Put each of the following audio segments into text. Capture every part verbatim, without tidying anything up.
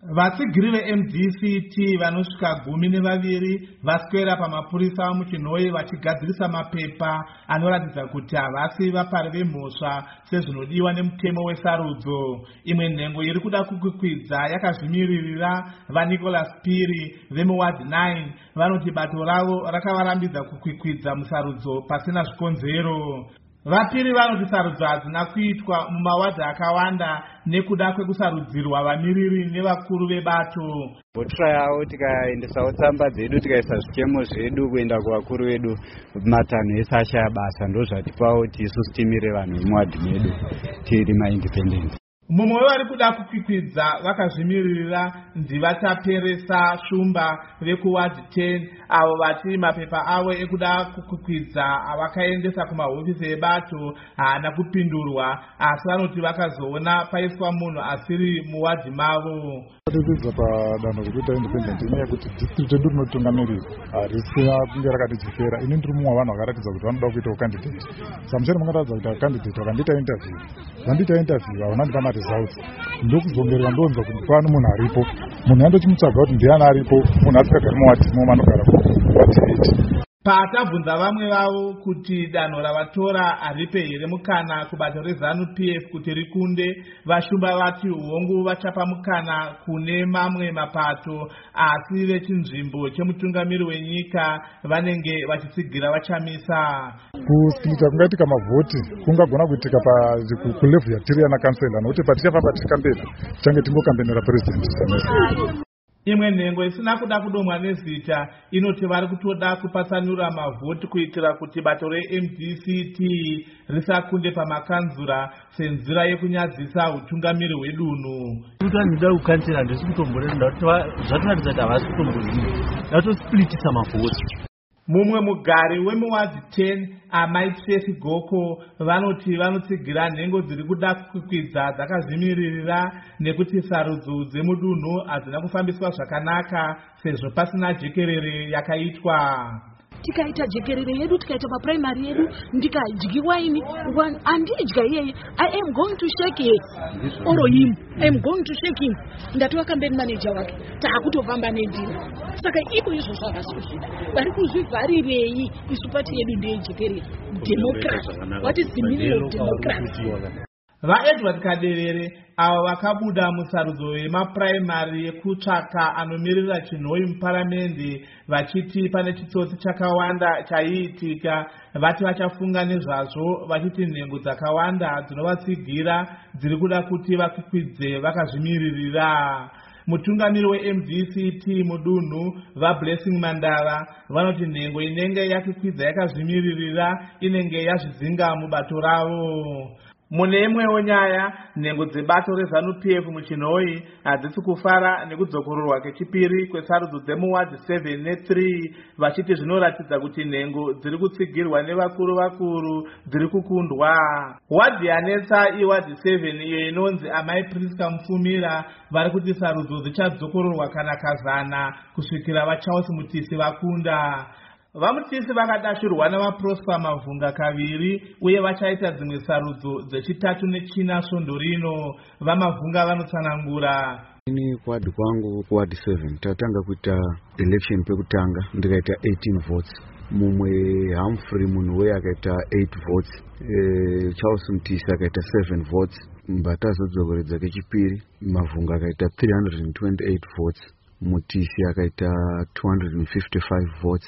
Vatsigiri ve-M D C T vanosvika gumi nevaviri vaswera pamapurisa muChinhoyi vachigadzirisa mapepa anoratidza kuti havasi vapari vemhosva sezvinodiwa nemutemo wesarudzo. Imwe nhengo iri kuda kukwikwidza yakazvimiririra vaNicholas Phiri vemuwadi nine vanoti bato ravo rakavarambidza kukwikwidza musarudzo pasina zvikonzero. Vaphiri vanoti sarudzo hadzina kuitwa mumawadhi akawanda nekuda kwekusarudzirwa vamiriri nevakuru vebato. Botra yavo tikaendesawo tsamba dzedu tikaisa zvichemo zvedu kuenda kuvakuru vedu matanho ese ashaya basa ndozvatipawo kuti isusu timire vanhu vemuwadhi medu tiri maindependent. Mumwe wevari kuda kukwikwidza vakazvimiririra ndivataperesa shumba vekuwadhi ten avo vati mapepa avo ekuda kukwikwidza avakaendesa kumahofisi ebato haana kupindurwa, asi vanoti vakazoona paiswa munhu asiri muwadhi mavo. Tirikudzidza padanho rekuita independent inyaya yekuti district redu rinotungamirira harisina kunge rakatijekera. Ini ndiri mumwe wavanhu vakaratidza kuti vanoda kuitawo candidate. Samushani makaratidza kuti candidate vakandiita interview vandiita interview havanandipa maresults ndokuzongerera ndonzwa kuti pano munhu aripo munhu yandochimutsvaga kuti ndiani aripo munhu asikagari muwadhimo vanogara kuwadhi eight. Patabvunza vamwe vavo kuti danho ravatora haripe here mukana kubato reZANU P F kuti rikunde, vashumba vati hongu vachapa mukana kune mamwe mapato asi vechinzvimbo chemutungamiri wenyika vanenge vachitsigira vachamisa. Kusikilita kungaitika mavhoti kungagona kuitika kulevu yatiri yana kansela nokuti patichafamba tichikambena tichange tingokambenera president. Imwe nhengo isina kuda kudomwa nezita inoti vari kutoda kupatsanura mavhoti kuitira kuti bato re-M D C T risakunde pamakanzura senzira yekunyadzisa utungamiri hwedunhu. Kuti vanida kukansela ndisi kutomborenda kuti zvatoratidza kuti havasi kutomborina vatosplitisa mavhoti. Mumwe mugari wemuwadhi ten Amai Tracy Goko vanoti vanotsigira nhengo dziri kuda kukwikwidza dzakazvimiririra nekuti sarudzo dzemudunhu hadzina kufambiswa zvakanaka sezvo pasina jekerere yakaitwa. Tikaita jekerere yedu tikaita maprimary yedu ndikadyiwa ini andidya iyeye I am going to shake it oro him I am going to shake him ndatova campaign manager wake taakutofamba nendira saka iko izvo zvakasuzvida vari kuzvivharirei isu pati yedu ndeyejekerere democracy what is the meaning of democracy? VaEdward Kaderere avo vakabuda musarudzo wemapuraimari yekutsvaka anomirira Chinhoyi muparamende vachiti pane chitsotsi chakawanda chaiitika, vati vachafunga nezvazvo vachiti nhengo dzakawanda dzinovatsigira dziri kuda kuti vakwikwidze vakazvimiririra. Mutungamiri we-M D C T mudunhu vaBlessing Mandava vanoti nhengo inenge yakwikwidza yakazvimiririra inenge yazvidzinga mubato ravo. Mune imwewo nyaya, nhengo dzebato reZANU P F muChinhoyi hadzisi kufara nekudzokororwa kechipiri kwesarudzo dzemuwadhi seven ne three vachiti zvinoratidza kuti nhengo dziri kutsigirwa nevakuru vakuru dziri kukundwa. Wadhi yanetsa iwadhi seven iyo inonzi Amai Priska Mufumira vari kuti sarudzo dzichadzokororwa kana kazana kusvikira vaCharles Mutisi vakunda. Vamutisi vakadashurwa navaProsper Mavhunga kaviri uye vachaita dzimwe sarudzo dzechitatu nechina svondo rino. VaMavhunga vanotsanangura. Ini kuwadhi kwangu kuwadhi seven tatanga kuita election pekutanga ndikaita eighteen votes. Mumwe Humphrey munhu weye akaita eight votes. E, Charles Mutisi akaita seven votes. Mbatazo dzokoredza kechipiri Mavhunga akaita three hundred twenty-eight votes. Mutisi akaita two hundred fifty-five votes.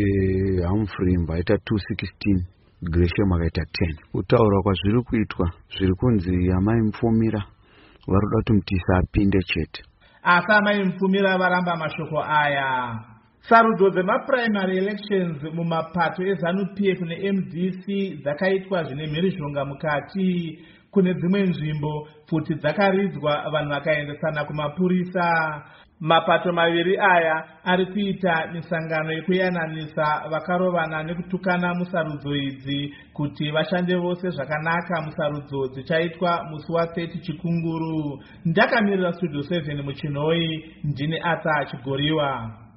E, Humphrey mbaita two sixteen. Gresham akaita ten. Kutaura kwazviri kuitwa zviri kunzi Amai Mufumira varoda kuti Mutisi apinde chete. Asi Amai Mufumira varamba mashoko aya. Sarudzo dzemaprimary elections mumapato eZANU P F ne-M D C dzakaitwa zvine mhirizhonga mukati. Kune dzimwe nzvimbo futi dzakaridzwa vanhu vakaendesana kumapurisa. Mapato maviri aya ari kuita misangano yekuyananisa vakarovana nekutukana musarudzo idzi kuti vashande vose zvakanaka musarudzo dzichaitwa musi wathirty Chikunguru. Ndakamirira Studio seven muChinhoyi, ndine Ata Chigoriwa.